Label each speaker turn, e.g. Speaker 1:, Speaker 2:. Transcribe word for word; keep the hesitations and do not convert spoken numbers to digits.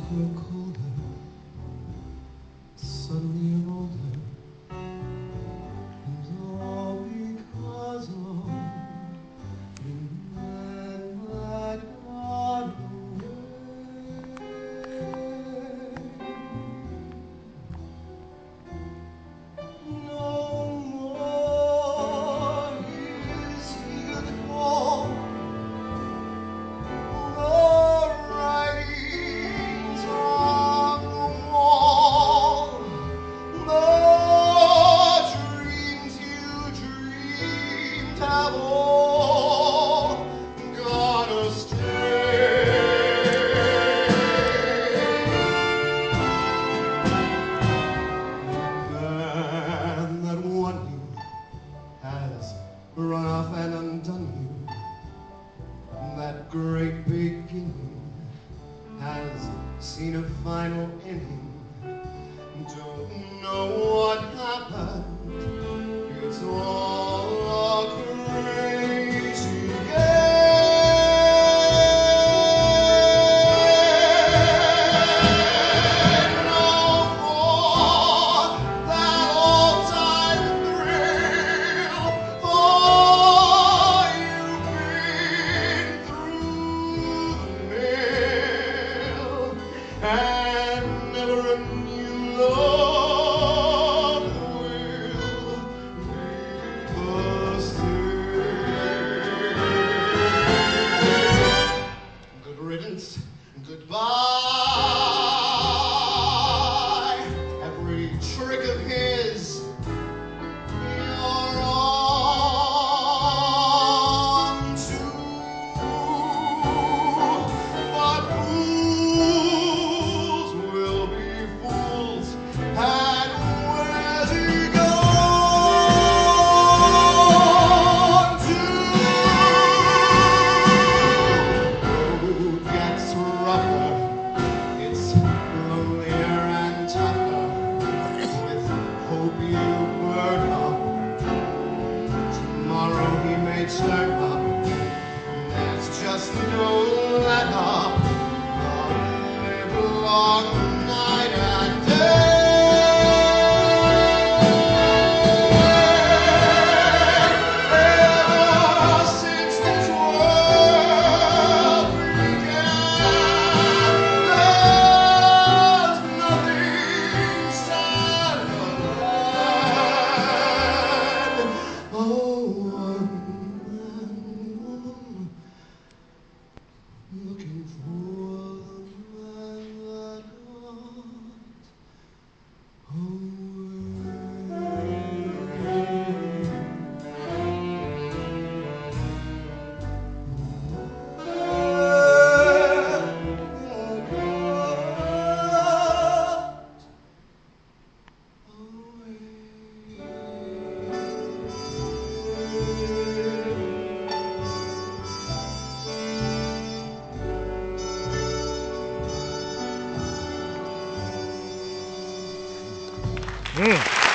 Speaker 1: grew colder, suddenly older, and all because of the man that got away. No more is he the call. Have all gone astray. And that won you has run off and undone you. That great beginning has seen a final ending. Don't know what happened. It's all a crazy game. No more that old-time thrill, for you've been through the mill, and never a new love will leave us there. Good riddance, goodbye. Every trick of his, you're on to. But fools will be fools, and where's he gone to? Road gets rougher, it's lonelier and tougher. With hope you burn up, tomorrow he may turn up. There's just no let up. Live long night and day. Ever since this world began, there's nothing sadder than a one-man woman looking for the man that got away.
Speaker 2: Mm.